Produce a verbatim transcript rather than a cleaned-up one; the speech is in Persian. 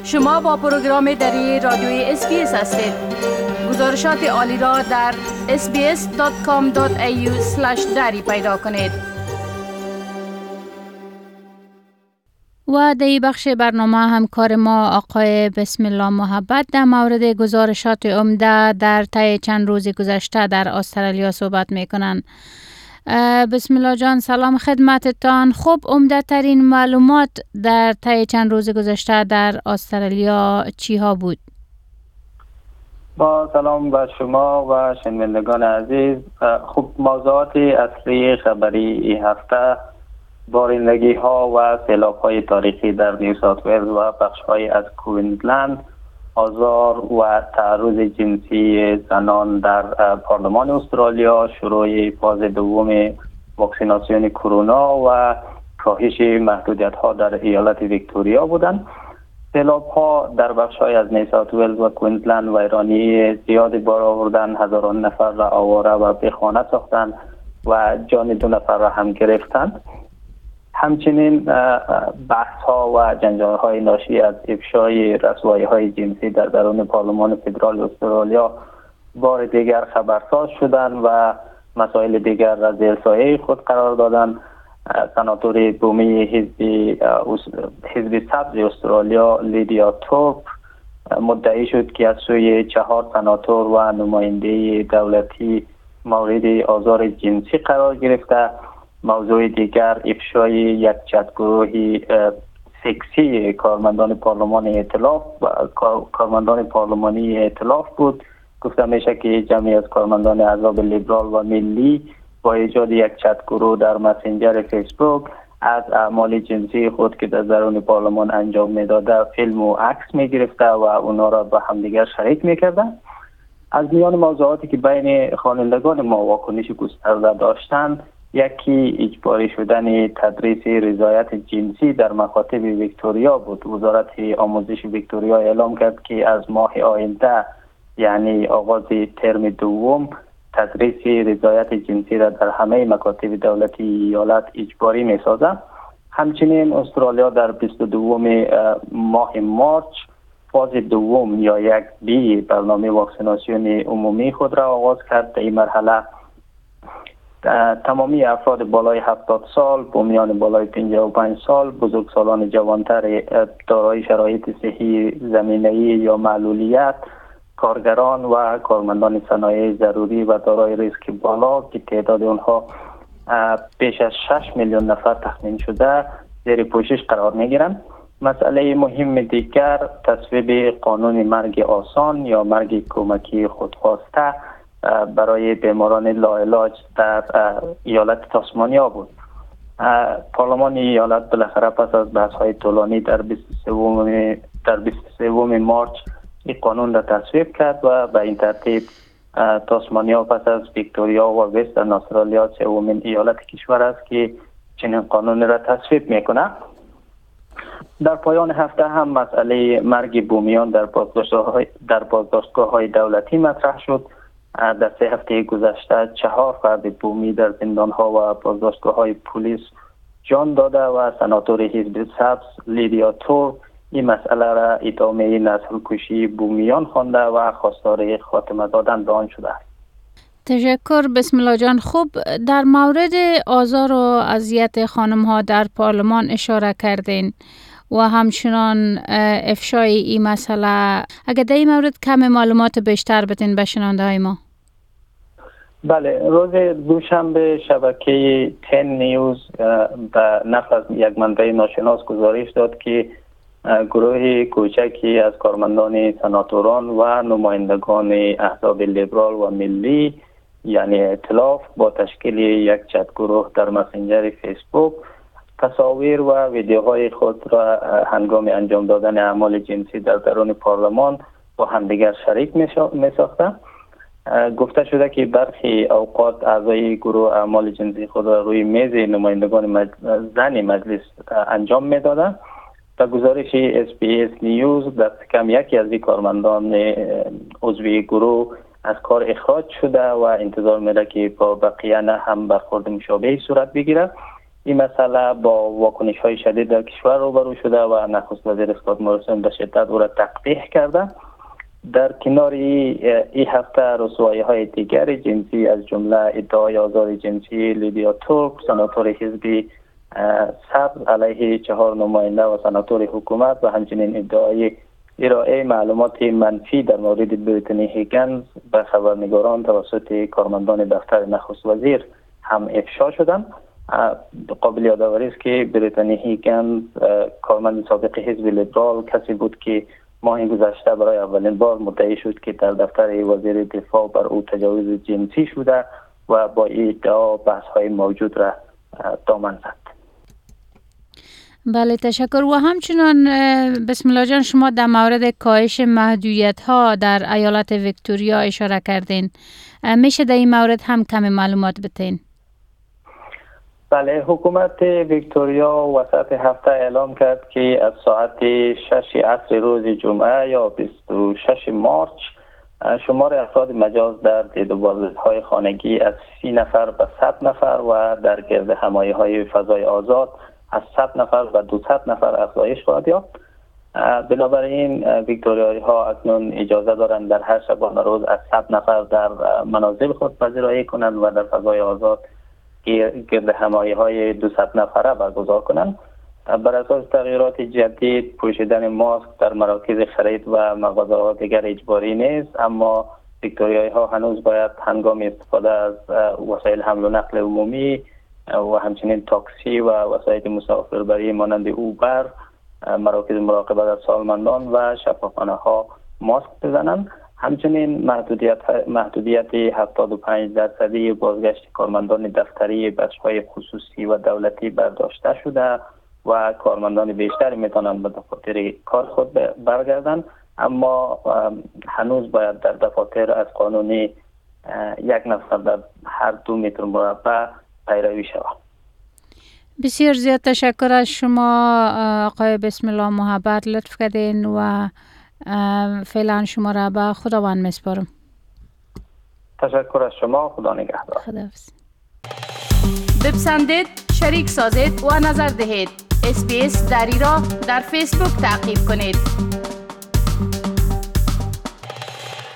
شما با پروگرام دری رادیوی اس بی اس هستید. گزارشات عالی را در اس بی اس دات کام دات ای یو اسلش دری پیدا کنید. و در این بخش برنامه همکار ما آقای بسم الله محبت در مورد گزارشات عمده در طی چند روز گذشته در استرالیا صحبت میکنن. بسم الله جان، سلام خدمتتان. خب عمده ترین معلومات در طی چند روز گذشته در استرالیا چی ها بود؟ با سلام به شما و شنوندگان عزیز. خب موضوعات اصلی خبری این هفته بارندگی ها و سیلاب های تاریخی در نیو ساوت ولز و بخش های از کوینزلند، آزار و تعرض جنسی زنان در پارلمان استرالیا، شروع فاز دوم واکسیناسیون کرونا و کاهش محدودیت ها در ایالت ویکتوریا بودند. سیلاب ها در بخش های از نیو ساوت ولز و کوینزلند ویرانی زیادی بار آوردن، هزاران نفر را آواره و بیخانه ساختند و جان دو نفر را هم گرفتند. همچنین بحث ها و جنجال های ناشی از افشای رسوایی های جنسی در درون پارلمان فدرال استرالیا بار دیگر خبرساز شدند و مسائل دیگر را زیر سایه خود قرار دادند. سناتور بومی حزب حزب سبز استرالیا لیدیا تورپ مدعی شد که از سوی چهار سناتور و نماینده دولتی مورد آزار جنسی قرار گرفته. موضوع دیگر افشای یک چتگروه سکسی کارمندان پارلمان ائتلاف و کارمندان پارلمانی ائتلاف بود. گفته میشه که جمعی از کارمندان احزاب لیبرال و ملی با ایجاد یک چتگروه در مسنجر فیسبوک از اعمال جنسی خود که در درون پارلمان انجام میداده فیلم و عکس میگرفته و اونا را به همدیگر شریک میکرده. از میان موضوعاتی که بین خوانندگان ما واکنش گسترده داشتند، یکی اجباری شدن تدریس رضایت جنسی در مکاتب ویکتوریا بود. وزارت آموزش ویکتوریا اعلام کرد که از ماه آینده، یعنی آغاز ترم دوم، تدریس رضایت جنسی را در همه مکاتب دولتی ایالت اجباری می سازد. همچنین استرالیا در بیست و دوم ماه مارچ فاز دوم یا یک بی برنامه واکسیناسیون عمومی خود را آغاز کرد. در این مرحله تمامی افراد بالای هفتاد سال، بومیان بالای پنجاه و پنج سال، بزرگسالان جوانتر دارای شرایط صحی زمینه‌ای یا معلولیت، کارگران و کارمندان صنایع ضروری و دارای ریسک بالا که تعداد آنها بیش از شش میلیون نفر تخمین شده زیر پوشش قرار می‌گیرند. مسئله مهم دیگر تصویب قانون مرگ آسان یا مرگ کمکی خودخواسته برای بیماران لاعلاج در ایالت تاسمانیا بود. پارلمان ایالت بالاخره پس از بحث‌های طولانی در بیست و سوم در بیست و سوم مارچ این قانون را تصویب کرد و به این ترتیب تاسمانیا پس از ویکتوریا و وسترن استرالیا سومین ایالت کشور است که چنین قانون را تصویب میکنه. در پایان هفته هم مسئله مرگ بومیان در بازداشت‌های در بازداشتگاه‌های دولتی مطرح شد. در سه هفته گذشته چهار فرد بومی در زندان‌ها و بازداشتگاه‌های پلیس جان داده و سناتور حزب سبز لیدیا تورپ این مسئله را ادامه نسل کشی بومیان خوانده و خواستار خاتمه دادن به آن شده است. تشکر بسم الله جان. خوب، در مورد آزار و اذیت خانم‌ها در پارلمان اشاره کردین و همچنان افشای این مسئله. اگر در این مورد کم معلومات بیشتر بدین به شنونده های ما. بله، روز دوشنبه شبکه تن نیوز به نقل یک منبع ناشناس گزارش داد که گروه کوچکی از کارمندان سناتوران و نمایندگان احزاب لیبرال و ملی یعنی ائتلاف با تشکیل یک چت گروه در مسنجر فیسبوک تصاویر و ویدیوهای خود را هنگام انجام دادن اعمال جنسی در درون پارلمان با همدیگر شریک می ساختند. گفته شده که برخی اوقات اعضای گروه اعمال جنسی خود را روی میز نمایندگان مجلس زن مجلس انجام می دادند. در گزارش اس بی اس نیوز دست کم یکی از این کارمندان عضوی گروه از کار اخراج شده و انتظار میره که با بقیه نه هم برخورد مشابهی صورت بگیره. این مسئله با واکنش های شدید در کشور روبرو شده و نخست وزیر اسکات موریسون به شدت او را تقبیح کرده. در کنار این هفته رسوایی های دیگر جنسی از جمله ادعای آزار جنسی لیدیا تورک سناتور حزب سبز علیه چهار نماینده و سناتور حکومت و همچنین ادعای ارائه معلومات منفی در مورد بریتنی هیگنز به خبرنگاران توسط کارمندان دفتر نخست وزیر هم افشا شدند. قابل یادآوری است که بریتنی هیگنز کارمند سابق حزب لیبرال کسی بود که ماه گذشته برای اولین بار مدعی شد که در دفتر وزیر دفاع بر او تجاوز جنسی شده و با این ادعا بحث های موجود را دامن زد. بله تشکر. و همچنان بسم الله جان شما در مورد کاهش محدودیت ها در ایالت ویکتوریا اشاره کردین، میشه در این مورد هم کمی معلومات بتین؟ بله، حکومت ویکتوریا وسط هفته اعلام کرد که از ساعت شش عصر روز جمعه یا بیست و شش مارچ شمار افراد مجاز در دید و بازدیدهای خانگی از سی نفر به صد نفر و در گرد همایی های فضای آزاد از صد نفر و دویست نفر افزایش خواهد یافت. بنابراین ویکتوریایی ها اکنون اجازه دارند در هر شبانه روز از صد نفر در منازل خود پذیرایی کنند و در فضای آزاد گرد همایی های دویست نفره برگزار کنند. بر اساس تغییرات جدید پوشیدن ماسک در مراکز خرید و مغازه ها دیگر اجباری نیست، اما ویکتوریایی ها هنوز باید هنگام استفاده از وسایل حمل و نقل عمومی و همچنین تاکسی و وسایل مسافربری مانند اوبر، مراکز مراقبت از سالمندان و شفاخانه ها ماسک بزنند. همچنین محدودیت محدودیت هفتاد و پنج درصدی بازگشت کارمندان دفتری بخش‌های خصوصی و دولتی برداشته شده و کارمندان بیشتری میتونند به دفاتر کار خود برگردند، اما هنوز باید در دفاتر از قانونی یک نفر در هر دو متر مربع پیروی شود. بسیار زیاد تشکر از شما آقای بسم الله محبت، لطف کردین و فعلا شما را به خداوند میسپارم. تشکر از شما، خدا نگهدار. خداحافظ. بپسندید، شریک سازید و نظر دهید. اس بی اس دری را در فیسبوک تعقیب کنید.